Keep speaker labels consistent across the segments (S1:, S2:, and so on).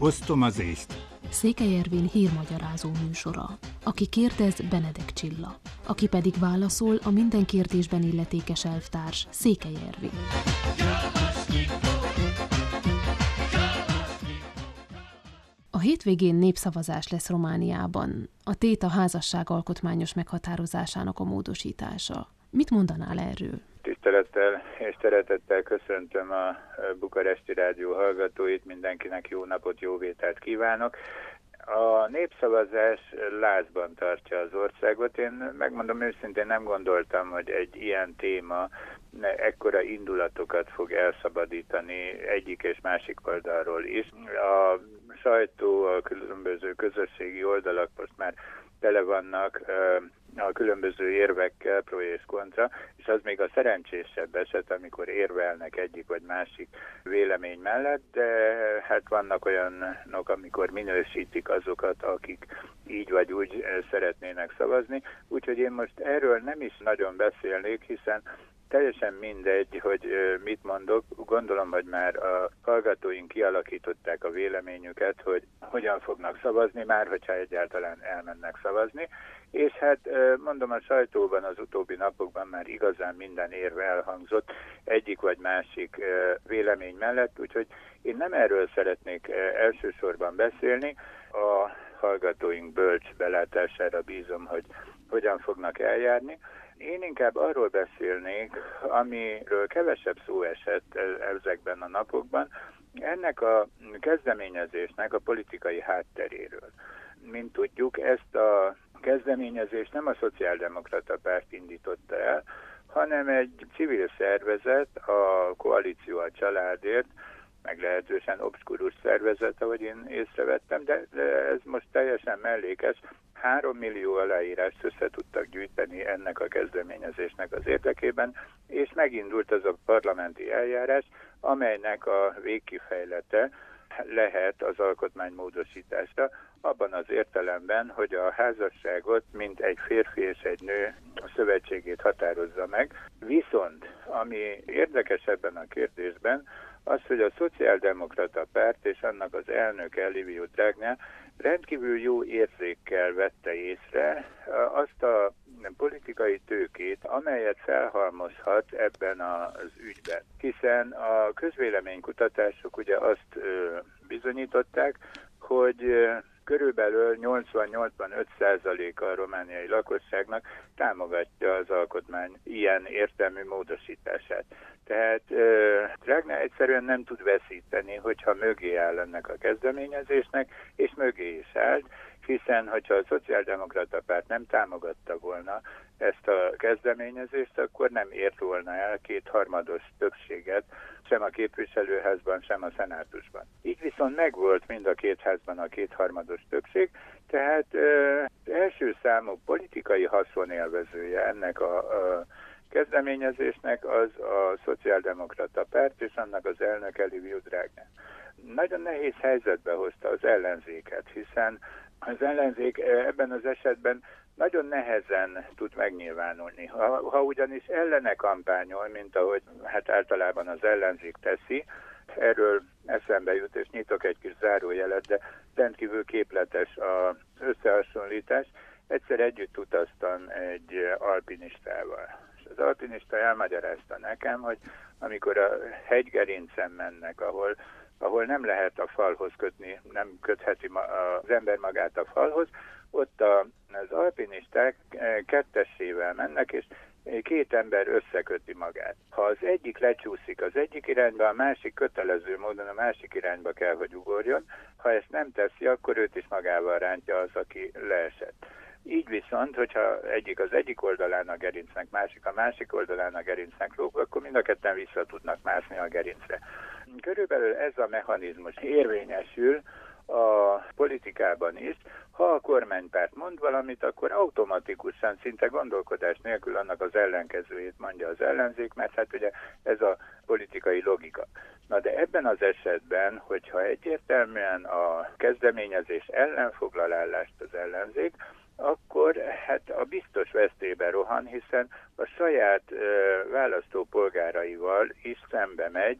S1: Osztom az észt.
S2: Székely Ervin hírmagyarázó műsora. Aki kérdez, Benedek Csilla. Aki pedig válaszol, a minden kérdésben illetékes elvtárs, Székely Ervin. A hétvégén népszavazás lesz Romániában. A tét a házasság alkotmányos meghatározásának a módosítása. Mit mondanál erről?
S3: Tisztelettel és szeretettel köszöntöm a Bukaresti Rádió hallgatóit, mindenkinek jó napot, jó vételt kívánok. A népszavazás lázban tartja az országot. Én megmondom őszintén, nem gondoltam, hogy egy ilyen téma ekkora indulatokat fog elszabadítani egyik és másik oldalról is. A sajtó, a különböző közösségi oldalak most már tele vannak a különböző érvekkel, pro és kontra, és az még a szerencsésebb eset, amikor érvelnek egyik vagy másik vélemény mellett, de hát vannak olyanok, amikor minősítik azokat, akik így vagy úgy szeretnének szavazni, úgyhogy én most erről nem is nagyon beszélnék, hiszen teljesen mindegy, hogy mit mondok. Gondolom, hogy már a hallgatóink kialakították a véleményüket, hogy hogyan fognak szavazni, már hogyha egyáltalán elmennek szavazni. És hát mondom, a sajtóban az utóbbi napokban már igazán minden érve elhangzott egyik vagy másik vélemény mellett, úgyhogy én nem erről szeretnék elsősorban beszélni. A hallgatóink bölcs belátására bízom, hogy hogyan fognak eljárni. Én inkább arról beszélnék, amiről kevesebb szó esett ezekben a napokban, ennek a kezdeményezésnek a politikai hátteréről. Mint tudjuk, ezt a kezdeményezést nem a Szociáldemokrata Párt indította el, hanem egy civil szervezet, a Koalíció a Családért, meglehetősen obszkurus szervezet, ahogy én észrevettem, de ez most teljesen mellékes. 3 millió aláírást össze tudtak gyűjteni ennek a kezdeményezésnek az érdekében, és megindult az a parlamenti eljárás, amelynek a végkifejlete lehet az alkotmánymódosításra, abban az értelemben, hogy a házasságot mint egy férfi és egy nő szövetségét határozza meg. Viszont, ami érdekes ebben a kérdésben, az, hogy a Szociáldemokrata Párt és annak az elnöke, Liviu Dragnea rendkívül jó érzékkel vette észre azt a politikai tőkét, amelyet felhalmozhat ebben az ügyben. Hiszen a közvéleménykutatások ugye azt bizonyították, hogy körülbelül 80-85% a romániai lakosságnak támogatja az alkotmány ilyen értelmű módosítását. Tehát Dragnea egyszerűen nem tud veszíteni, hogyha mögé áll ennek a kezdeményezésnek, és mögé is állt, hiszen hogyha a Szociáldemokrata Párt nem támogatta volna ezt a kezdeményezést, akkor nem ért volna el 2/3 többséget sem a képviselőházban, sem a szenátusban. Így viszont megvolt mind a két házban a 2/3 többség, tehát első számú politikai haszonélvezője ennek a kezdeményezésnek az a Szociáldemokrata Párt és annak az elnöke Liviu Dragnea. Nagyon nehéz helyzetbe hozta az ellenzéket, hiszen az ellenzék ebben az esetben nagyon nehezen tud megnyilvánulni. Ha ugyanis ellene kampányol, mint ahogy hát általában az ellenzék teszi, erről eszembe jut, és nyitok egy kis zárójelet, de rendkívül képletes az összehasonlítás. Egyszer együtt utaztam egy alpinistával. És az alpinista elmagyarázta nekem, hogy amikor a hegygerincen mennek, ahol nem lehet a falhoz kötni, nem kötheti az ember magát a falhoz, ott az alpinisták kettessével mennek, és 2 ember összeköti magát. Ha az egyik lecsúszik az egyik irányba, a másik kötelező módon a másik irányba kell, hogy ugorjon. Ha ezt nem teszi, akkor őt is magával rántja az, aki leesett. Így viszont, hogyha egyik az egyik oldalán a gerincnek, másik a másik oldalán a gerincnek lóg, akkor mind a ketten vissza tudnak mászni a gerincre. Körülbelül ez a mechanizmus érvényesül a politikában is. Ha a kormánypárt mond valamit, akkor automatikusan, szinte gondolkodás nélkül annak az ellenkezőjét mondja az ellenzék, mert hát ugye ez a politikai logika. Na de ebben az esetben, hogyha egyértelműen a kezdeményezés ellen foglal állást az ellenzék, akkor hát a biztos veszélybe rohan, hiszen a saját választópolgáraival is szembe megy,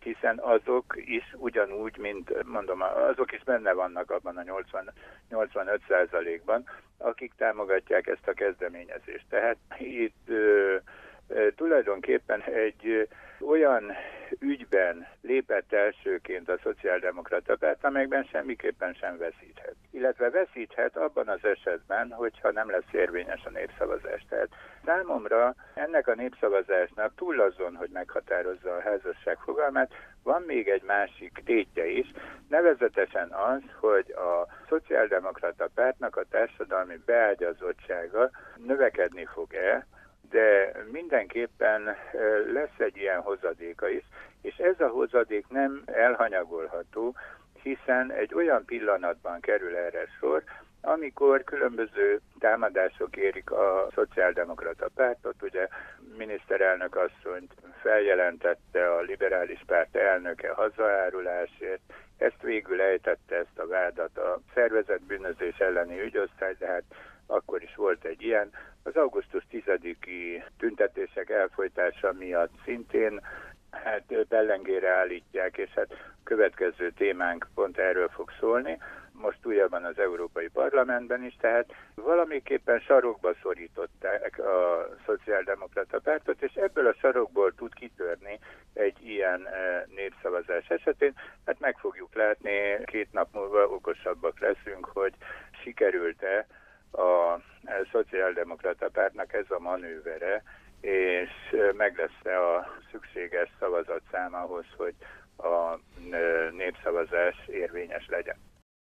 S3: hiszen azok is ugyanúgy, mint mondom, azok is benne vannak abban a 85%-ban, akik támogatják ezt a kezdeményezést. Tehát itt tulajdonképpen egy olyan ügyben lépett elsőként a Szociáldemokrata Párt, amelyben semmiképpen sem veszíthet. Illetve veszíthet abban az esetben, hogyha nem lesz érvényes a népszavazás. Tehát számomra ennek a népszavazásnak túl azon, hogy meghatározza a házasság fogalmát, van még egy másik tétje is, nevezetesen az, hogy a Szociáldemokrata Pártnak a társadalmi beágyazottsága növekedni fog-e, de mindenképpen lesz egy ilyen hozadéka is, és ez a hozadék nem elhanyagolható, hiszen egy olyan pillanatban kerül erre sor, amikor különböző támadások érik a Szociáldemokrata Pártot, ugye miniszterelnök asszonyt feljelentette a liberális párt elnöke hazaárulásért, ezt végül ejtette ezt a vádat a szervezett bűnözés elleni ügyosztály, de hát akkor is volt egy ilyen. Az augusztus 10-i tüntetések elfojtása miatt szintén pellengére állítják, és hát következő témánk pont erről fog szólni. Most újabban az Európai Parlamentben is, tehát valamiképpen sarokba szorították a Szociáldemokrata Pártot, és ebből a sarokból tud kitörni egy ilyen népszavazás esetén. Hát meg fogjuk látni, 2 nap múlva okosabbak leszünk, hogy sikerült-e a Szociáldemokrata Pártnak ez a manővere, és meg lesz-e a szükséges szavazatszám ahhoz, hogy a népszavazás érvényes legyen.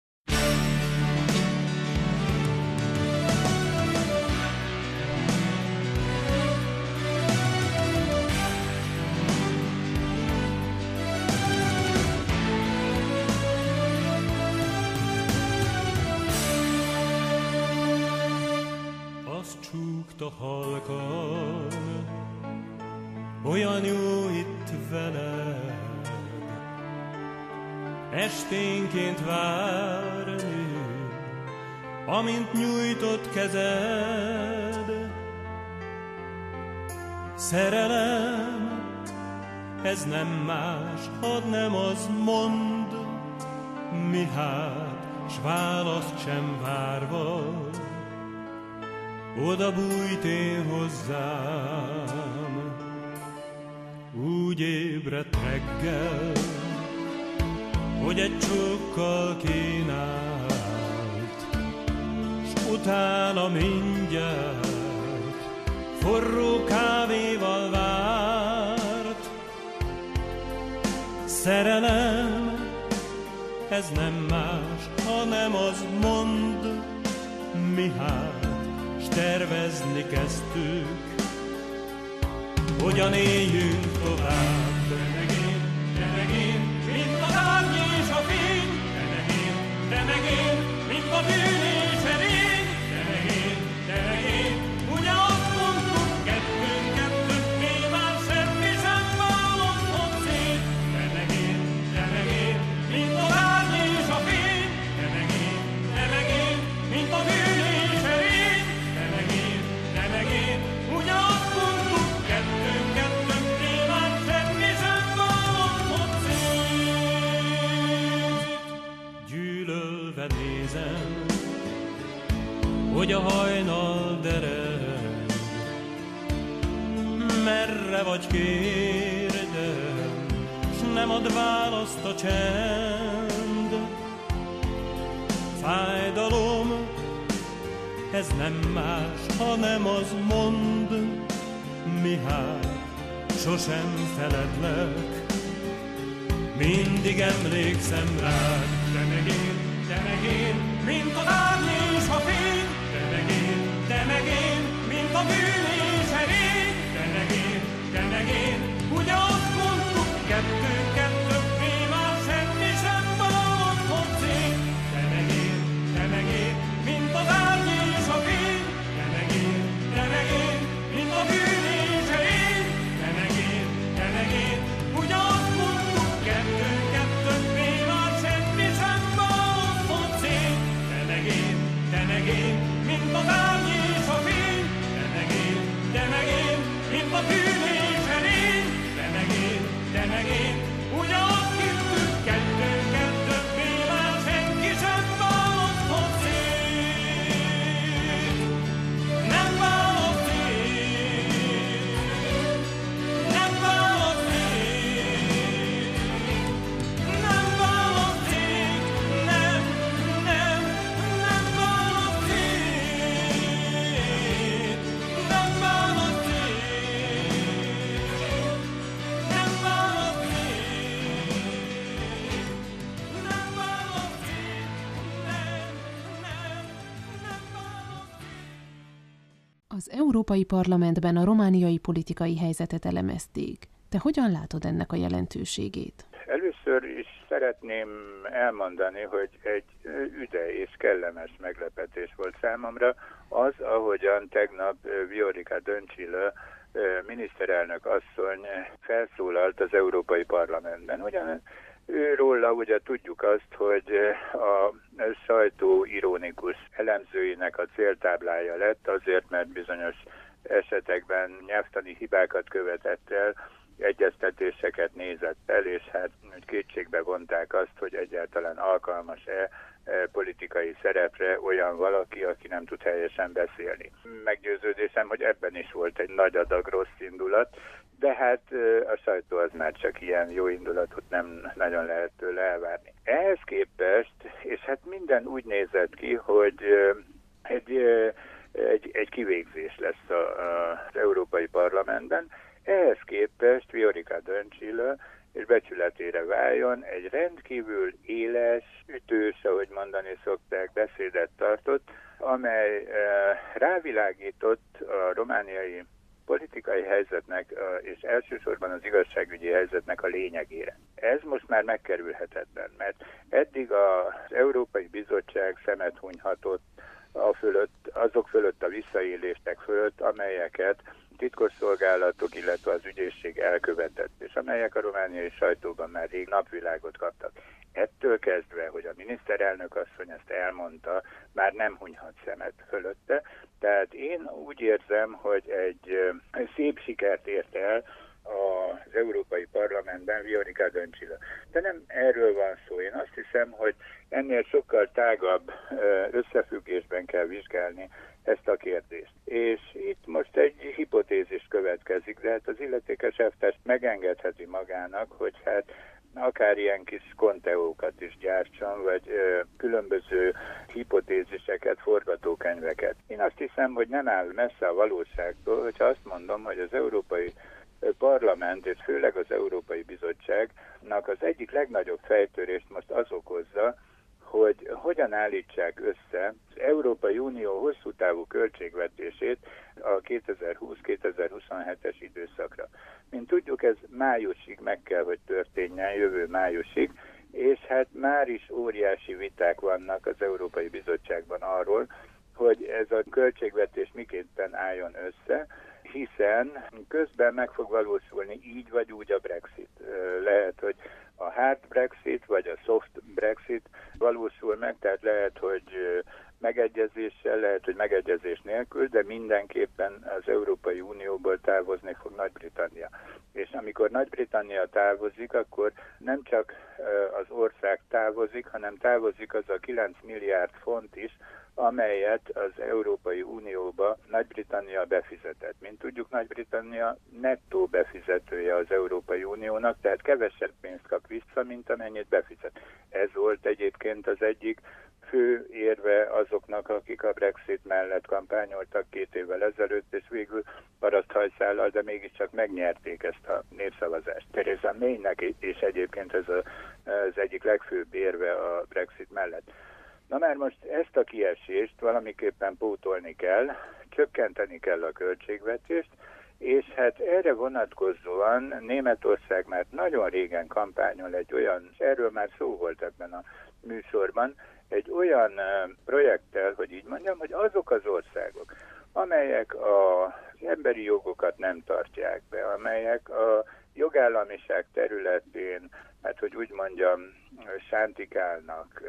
S1: Csúgta halkan, olyan jó itt veled, esténként várni, amint nyújtott kezed. Szerelem, ez nem más, hadd nem az mond, mi hát, s választ sem várva, oda bújtél hozzám, úgy ébredt reggel, hogy egy csókkal kínált, s utána mindjárt forró kávéval várt. Szerelem, ez nem más, hanem az mond, mi hát, s tervezni kezdtük, hogyan éljünk tovább. Te meg én, mint az árny és a fény, te meg én, mint a bűn és a rény, te meg én, ugye azt mondtuk, kettőnké már semmi sem választhat szét. Te meg én, mint az árny és a fény, te meg én, mint a bűn és a rény, te meg én, ugye azt mondtuk, kettőnké már semmi sem választhat szét. Gyűlölve nézem, hogy a hajnal dereng, merre vagy kérdem, s nem ad választ a csend. Fájdalom, ez nem más, hanem az mond, mi hát, sosem feledlek, mindig emlékszem rád. Te meg én, mint az árny és a fény, te meg én, mint a bűn és a rény, te meg én, ugye azt mondtuk, kettőnké már semmi sem választhat szét. Te meg én, mint az árny és a fény, te meg én, mint a bűn és a rény, te meg én, ugye azt mondtuk, kettőnké már semmi sem választhat szét. Te meg én, mint az árny és a fény, te meg én, mint a bűn és a rény, te meg én,
S2: Az Európai Parlamentben a romániai politikai helyzetet elemezték. Te hogyan látod ennek a jelentőségét?
S3: Először is szeretném elmondani, hogy egy üde és kellemes meglepetés volt számomra az, ahogyan tegnap Viorica Dăncilă miniszterelnök asszony felszólalt az Európai Parlamentben. Ugyan őróla ugye tudjuk azt, hogy a sajtó ironikus elemzőinek a céltáblája lett, azért, mert bizonyos esetekben nyelvtani hibákat követett el, egyeztetéseket nézett el, és hát kétségbe vonták azt, hogy egyáltalán alkalmas-e politikai szerepre olyan valaki, aki nem tud helyesen beszélni. Meggyőződésem, hogy ebben is volt egy nagy adag rossz indulat, de hát a sajtó az már csak ilyen jó indulatot nem nagyon lehet tőle elvárni. Ehhez képest, és hát minden úgy nézett ki, hogy egy kivégzés lesz az Európai Parlamentben. Ehhez képest Viorica Dăncilă és becsületére váljon, egy rendkívül éles, ütős, ahogy mondani szokták, beszédet tartott, amely rávilágított a romániai politikai helyzetnek és elsősorban az igazságügyi helyzetnek a lényegére. Ez most már megkerülhetetlen, mert eddig az Európai Bizottság szemet hunyhatott azok fölött a visszaélések fölött, amelyeket titkosszolgálatok, illetve az ügyészség elkövetett, és amelyek a romániai sajtóban már rég napvilágot kaptak. Ettől kezdve, hogy a miniszterelnök asszony ezt elmondta, már nem hunyhat szemet fölötte. Tehát én úgy érzem, hogy egy szép sikert ért el az Európai Parlamentben Viorica Dăncilă. De nem erről van szó. Én azt hiszem, hogy ennél sokkal tágabb összefüggésben kell vizsgálni ezt a kérdést. És itt most egy hipotézis következik, de hát az illetékes elvtárs megengedheti magának, hogy hát akár ilyen kis konteókat is gyártson, vagy különböző hipotéziseket, forgatókönyveket. Én azt hiszem, hogy nem áll messze a valóságtól, hogyha azt mondom, hogy az Európai Parlament, és főleg az Európai Bizottságnak az egyik legnagyobb fejtörést most az okozza, hogy hogyan állítsák össze az Európai Unió hosszú távú költségvetését a 2020-2027-es időszakra. Mint tudjuk, ez májusig meg kell, hogy történjen, jövő májusig, és hát már is óriási viták vannak az Európai Bizottságban arról, hogy ez a költségvetés miképpen álljon össze, hiszen közben meg fog valósulni így vagy úgy a Brexit. Lehet, hogy a hard Brexit vagy a soft Brexit valósul meg, tehát lehet, hogy megegyezéssel, lehet, hogy megegyezés nélkül, de mindenképpen az Európai Unióból távozni fog Nagy-Britannia. És amikor Nagy-Britannia távozik, akkor nem csak az ország távozik, hanem távozik az a 9 milliárd font is, amelyet az Európai Unióba Nagy-Britannia befizetett. Mint tudjuk, Nagy-Britannia nettó befizetője az Európai Uniónak, tehát kevesebb pénzt kap vissza, mint amennyit befizet. Ez volt egyébként az egyik fő érve azoknak, akik a Brexit mellett kampányoltak 2 évvel ezelőtt, és végül paraszthajszállal, de mégiscsak megnyerték ezt a népszavazást. Theresa Maynek is egyébként ez az egyik legfőbb érve a Brexit mellett. Na már most ezt a kiesést valamiképpen pótolni kell, csökkenteni kell a költségvetést, és hát erre vonatkozóan Németország már nagyon régen kampányol egy olyan, és erről már szó volt ebben a műsorban, egy olyan projekttel, hogy így mondjam, hogy azok az országok, amelyek az emberi jogokat nem tartják be, amelyek a jogállamiság területén, hát hogy úgy mondjam, sántikálnak,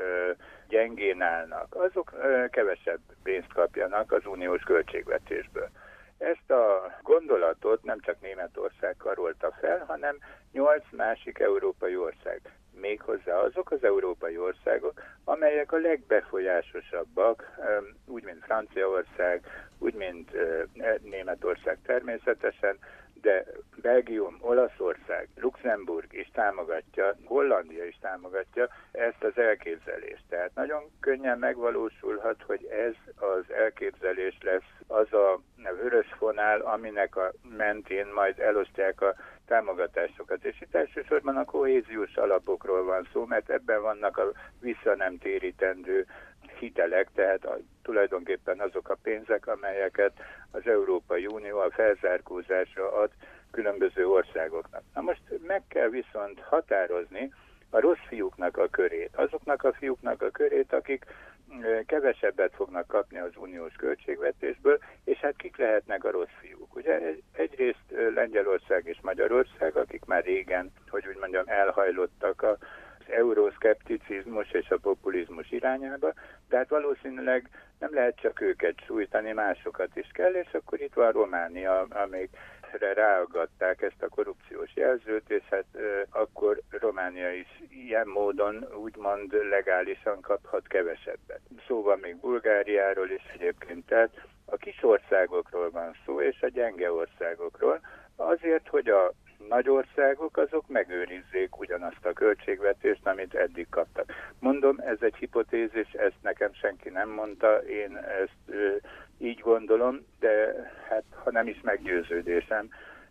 S3: gyengén állnak, azok kevesebb pénzt kapjanak az uniós költségvetésből. Ezt a gondolatot nem csak Németország karolta fel, hanem 8 másik európai ország. Méghozzá azok az európai országok, amelyek a legbefolyásosabbak, úgy mint Franciaország, úgy mint Németország természetesen, de Belgium, Olaszország, Luxemburg is támogatja, Hollandia is támogatja ezt az elképzelést. Tehát nagyon könnyen megvalósulhat, hogy ez az elképzelés lesz az a vörös fonál, aminek a mentén majd elosztják a támogatásokat. És itt elsősorban a kohéziós alapokról van szó, mert ebben vannak a vissza nem térítendő hitelek, tehát tulajdonképpen azok a pénzek, amelyeket az Európai Unió a felzárkózásra ad különböző országoknak. Na most meg kell viszont határozni a rossz fiúknak a körét, azoknak a fiúknak a körét, akik kevesebbet fognak kapni az uniós költségvetésből, és hát kik lehetnek a rossz fiúk? Ugye egyrészt Lengyelország és Magyarország, akik már régen, hogy úgy mondjam, elhajlottak az euroszkepticizmus és a populizmus irányába, tehát valószínűleg nem lehet csak őket sújtani, másokat is kell, és akkor itt van Románia, amikre ráaggatták ezt a korrupciós jelzőt, és hát akkor Románia is ilyen módon úgymond legálisan kaphat kevesebbet. Szó van még Bulgáriáról is egyébként, tehát a kis országokról van szó, és a gyenge országokról, azért, hogy a nagy országok azok megőrizzék ugyanazt a költségvetést, amit eddig kaptak. Mondom, ez egy hipotézis, ezt nekem senki nem mondta, én ezt így gondolom, de hát ha nem is meggyőződésem,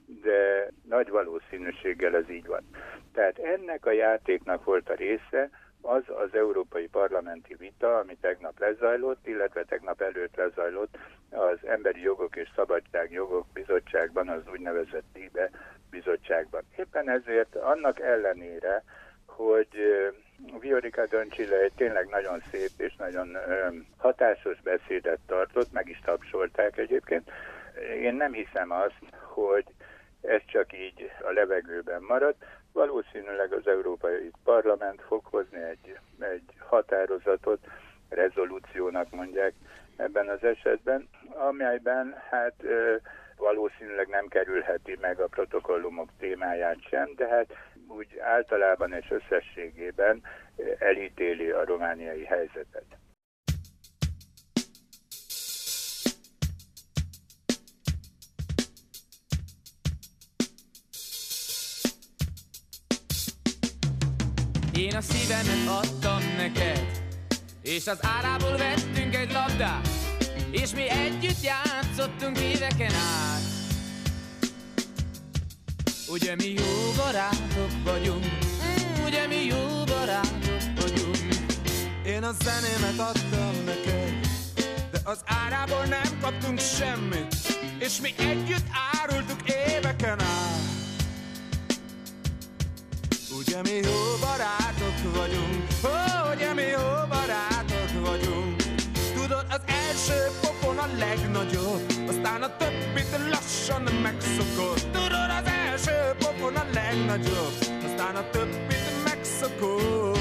S3: de nagy valószínűséggel ez így van. Tehát ennek a játéknak volt a része az európai parlamenti vita, ami tegnap lezajlott, illetve tegnap előtt lezajlott az Emberi Jogok és Szabadságjogok Bizottságban, az úgynevezett LIBE bizottságban. Éppen ezért annak ellenére, hogy Viorica Dăncilă egy tényleg nagyon szép és nagyon hatásos beszédet tartott, meg is tapsolták egyébként, én nem hiszem azt, hogy ez csak így a levegőben marad. Valószínűleg az Európai Parlament fog hozni egy határozatot, rezolúciónak mondják ebben az esetben, amelyben hát valószínűleg nem kerülheti meg a protokollumok témáját sem, de hát úgy általában és összességében elítéli a romániai helyzetet.
S4: Én a szívemet adtam neked, és az árából vettünk egy labdát, és mi együtt játszottunk éveken át. Ugye mi jó barátok vagyunk, ugye mi jó barátok vagyunk.
S5: Én a zenémet adtam neked, de az árából nem kaptunk semmit, és mi együtt árultuk éveken át. Ugye mi jó barátok vagyunk, ugye mi jó barátok vagyunk. Tudod, az első pofon a legnagyobb, aztán a többit lassan megszokod. Tudod, az első pofon a legnagyobb, aztán a többit megszokod.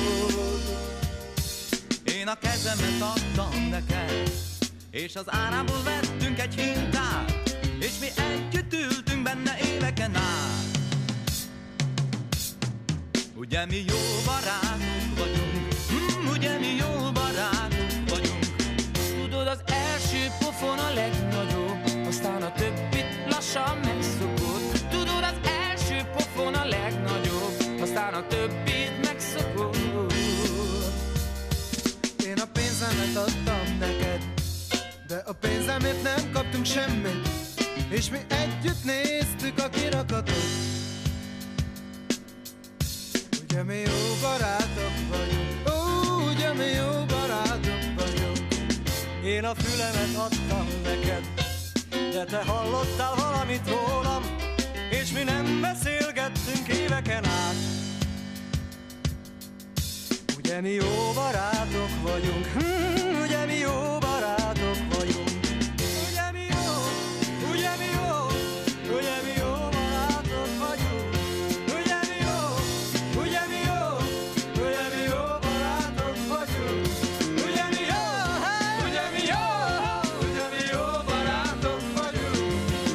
S6: Én a kezemet adtam neked, és az árából vettünk egy hintát, és mi együtt ültünk benne éveken át. Ugye mi jó barátok vagyunk, ugye mi jó barátok vagyunk.
S4: Tudod, az első pofon a legnagyobb, aztán a többit lassan megszokod. Tudod, az első pofon a legnagyobb, aztán a többit megszokod.
S5: Én a pénzemet adtam neked, de a pénzemért nem kaptunk semmit, és mi együtt néztük a kirakatot. Ugye mi jó barátok vagyunk, ugye mi jó barátok vagyunk.
S7: Én a fülemet adtam neked, de te hallottál valamit rólam, és mi nem beszélgettünk éveken át. Ugye mi jó barátok vagyunk, ugye mi jó barátok vagyunk. Ugye mi jó, ugye mi jó, ugye mi jó barátok vagyunk. Ugye mi jó, ugye mi jó, ugye mi jó barátok vagyunk. Ugye mi jó, ugye mi jó, ugye mi jó barátok vagyunk.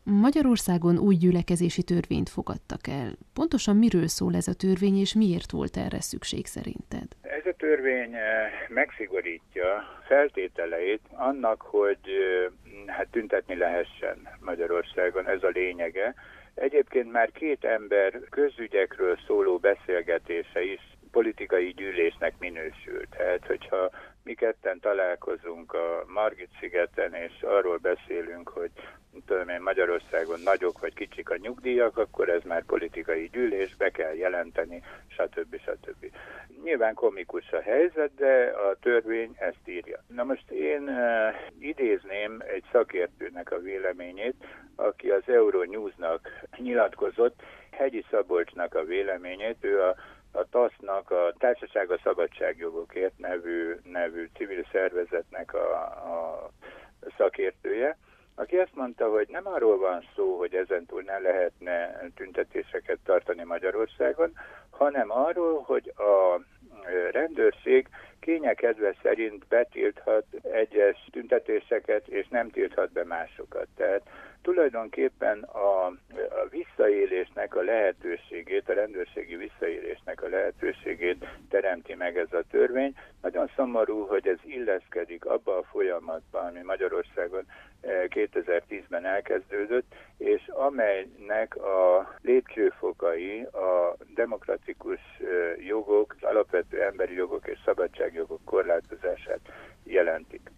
S2: Magyarországon új gyülekezési törvényt fogadtak el. Pontosan miről szól ez a törvény, és miért volt erre szükség szerinted?
S3: Ez a törvény megszigorítja feltételeit annak, hogy tüntetni lehessen Magyarországon, ez a lényege. Egyébként már 2 ember közügyekről szóló beszélgetése is politikai gyűlésnek minősült. Tehát, hogyha mi ketten találkozunk a Margit-szigeten, és arról beszélünk, hogy Magyarországon nagyok vagy kicsik a nyugdíjak, akkor ez már politikai gyűlés, be kell jelenteni, stb. Nyilván komikus a helyzet, de a törvény ezt írja. Na most én idézném egy szakértőnek a véleményét, aki az Euronews-nak nyilatkozott, Hegyi Szabolcsnak a véleményét, ő a TASZ-nak, a Társaság a Szabadságjogokért nevű civil szervezetnek a szakértője, aki azt mondta, hogy nem arról van szó, hogy ezentúl ne lehetne tüntetéseket tartani Magyarországon, hanem arról, hogy a rendőrség kényekedve szerint betilthat egyes tüntetéseket, és nem tilthat be másokat. Tehát tulajdonképpen a visszaélésnek a lehetőségét, a rendőrségi visszaélésnek a lehetőségét teremti meg ez a törvény. Nagyon szomorú, hogy ez illeszkedik abba a folyamatba, ami Magyarországon 2010-ben elkezdődött, és amelynek a lépcsőfokai a demokratikus jogok, az alapvető emberi jogok és szabadságjogok korlátozását jelentik.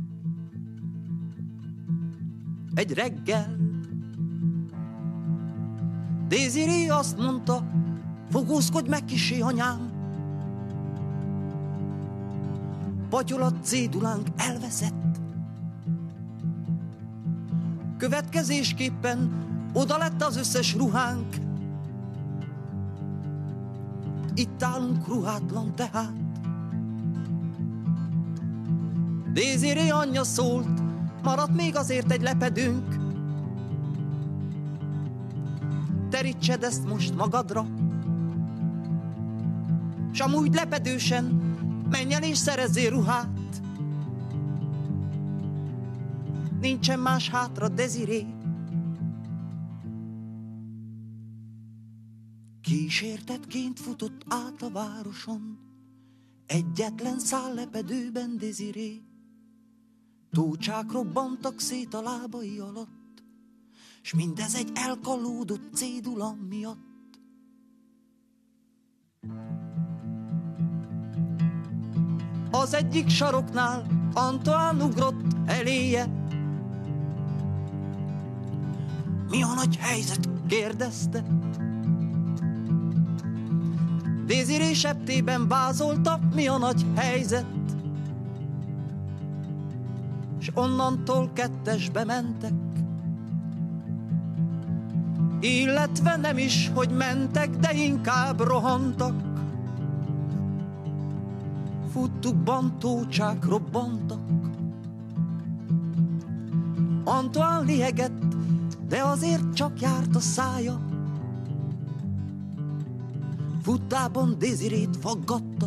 S6: Egy reggel Désiré azt mondta, fogózkodj meg kisé, anyám. Patyolat cédulánk elveszett. Következésképpen oda lett az összes ruhánk. Itt állunk ruhátlan tehát. Désiré anyja szólt, maradt még azért egy lepedőnk. Terítsed ezt most magadra, s amúgy lepedősen menj el és szerezzél ruhát. Nincsen más hátra, Désiré. Kísértetként futott át a városon, egyetlen szál lepedőben, Désiré. Tócsák robbantak szét a lábai alatt, s mindez egy elkalódott cédula miatt. Az egyik saroknál Antoine ugrott eléje. Mi a nagy helyzet? kérdezte. Désiré septében vázolta, mi a nagy helyzet. S onnantól kettesbe mentek. Illetve nem is, hogy mentek, de inkább rohantak. Futtukban tócsák robbantak. Antoine lihegett, de azért csak járt a szája. Futtában Désirét faggatta.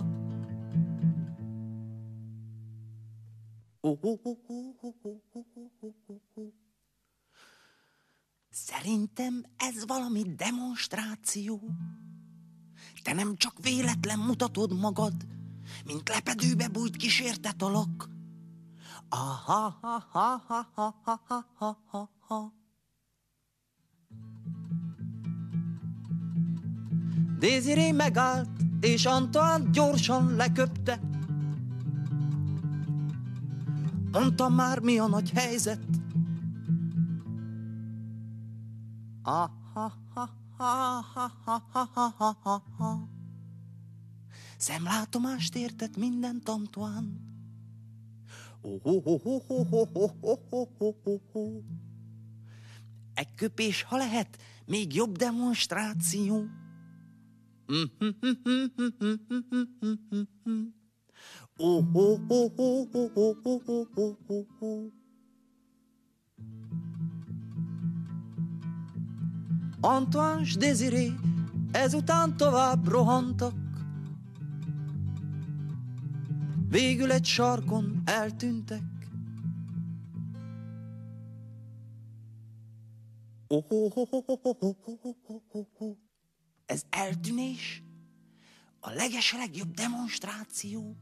S6: Szerintem ez valami demonstráció. Te nem csak véletlen mutatod magad, mint lepedőbe bújt kísértet alak. Désiré megállt, és Antoine gyorsan leköpte. Mondtam már, mi a nagy helyzet. Szemlátomást értett mindent, Antoine. Egy köpés, ha lehet, még jobb demonstráció. Antoine s Désiré ezután tovább rohantak. Végül egy sarkon eltűntek.
S8: Ez eltűnés? A legeslegjobb demonstráció?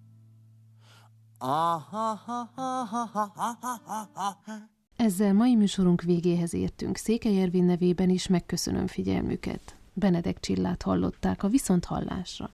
S2: Ezzel mai műsorunk végéhez értünk. Székely Ervin nevében is megköszönöm figyelmüket. Benedek Csillát hallották, a viszonthallásra.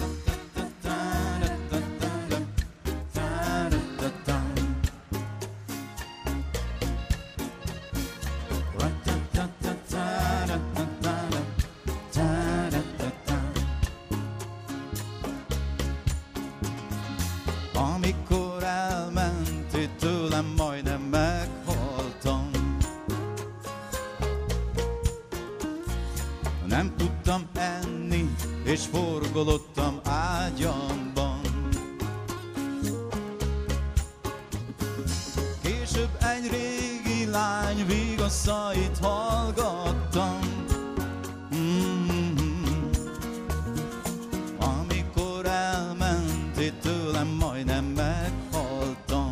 S6: Amikor elmentél tőlem, majdnem meghaltam. Nem tudtam enni, és forgolottam ágyamban. Később egy régi lány vigaszait hallgattam. Amikor elmentél tőlem, majdnem meghaltam.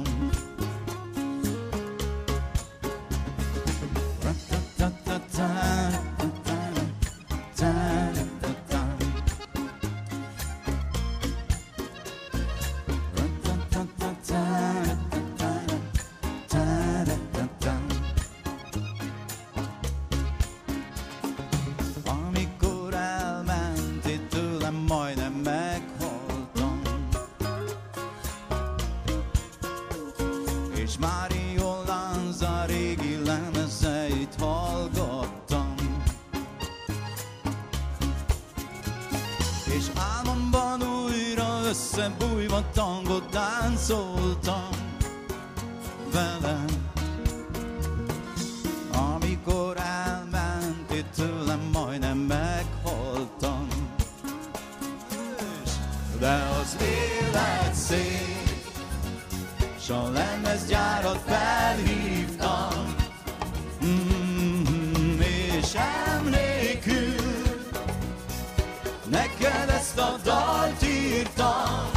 S6: Amikor elmentél tőlem, majdnem meghaltam. És Mário Lanza régi lemezeit hallgattam. És álmomban újra összebújva tangot táncoltam velem. Amikor elmentél tőlem, majdnem meghaltam. De az élet szép, s a lemezgyárat felhívtam. És emlékül neked ezt a dalt írtam.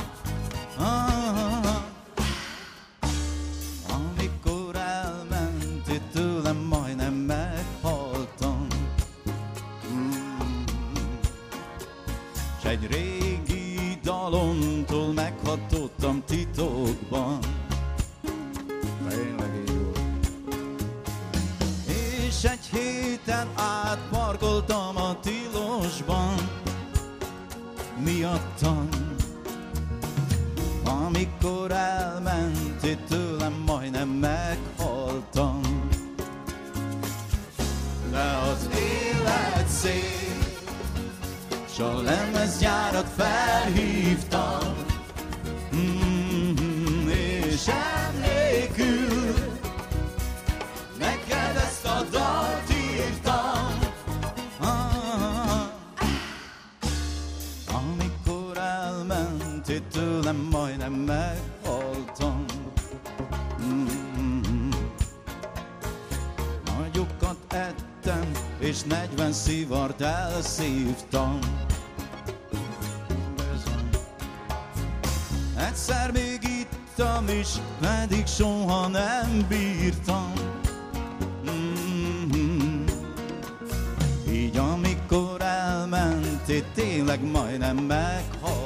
S6: Amikor elmentél tőlem, majdnem meghaltam. S egy régi dalomtól meghatottam titokban. Tényleg így volt. És egy héten át parkoltam a tilosban miattam. Amikor elmentél tőlem, majdnem meghaltam. De az élet szép, s a lemezgyárat felhívtam. És emlékül neked ezt a dalt írtam. Amikor elmentél tőlem, majdnem meghaltam. Nagyokat ettem, és 40 szivart elszívtam. Egyszer még ittam is, pedig soha nem bírtam. Így amikor elmentél, tényleg majdnem meghaltam.